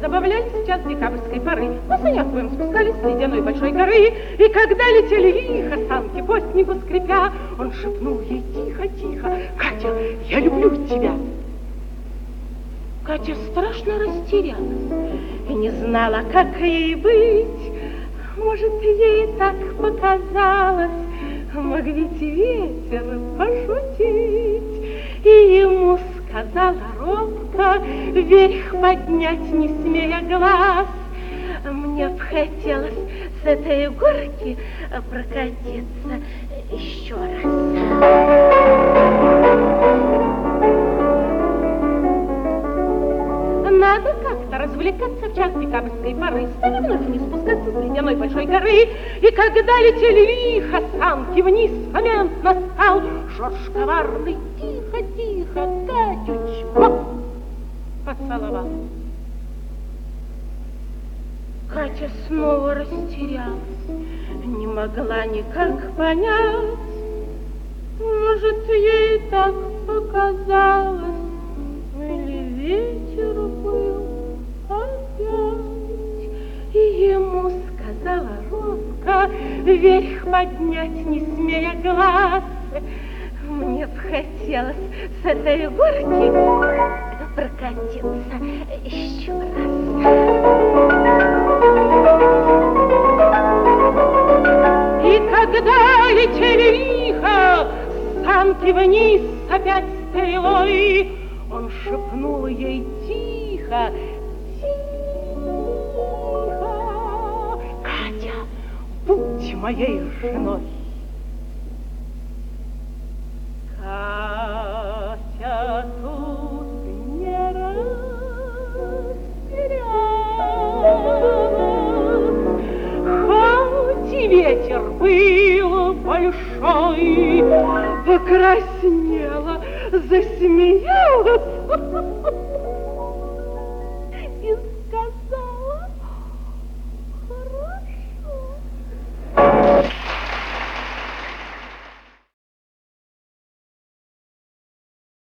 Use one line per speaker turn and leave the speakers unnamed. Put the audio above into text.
забавлялись в час декабрьской поры. На санях будем спускались с ледяной большой горы. И когда летели лихо санки по снегу скрипя, он шепнул ей тихо-тихо: «Катя, я люблю тебя». Катя страшно растерялась и не знала, как ей быть. Может, ей так показалось, мог ведь ветер пошутить. И ему сказала робко, вверх поднять не смея глаз: «Мне б хотелось с этой горки прокатиться еще раз». Надо как-то развлекаться в час декабрьской поры, стали вновь вниз спускаться с ледяной большой горы. И когда летели лихо санки вниз, момент настал. Жорж коварный тихо-тихо Катю чпок поцеловал. Катя снова растерялась, не могла никак понять. Может, ей так показалось, или ветер был опять. И ему сказала робко, вверх поднять не смея глаз: «Мне б хотелось с этой горки прокатиться еще раз». И когда летели лихо санки вниз опять стрелой, он шепнул ей тихо: «Тихо, Катя, будь моей женой». Катя тут не растерялась, хоть и ветер был большой, покраснела, засмеялась.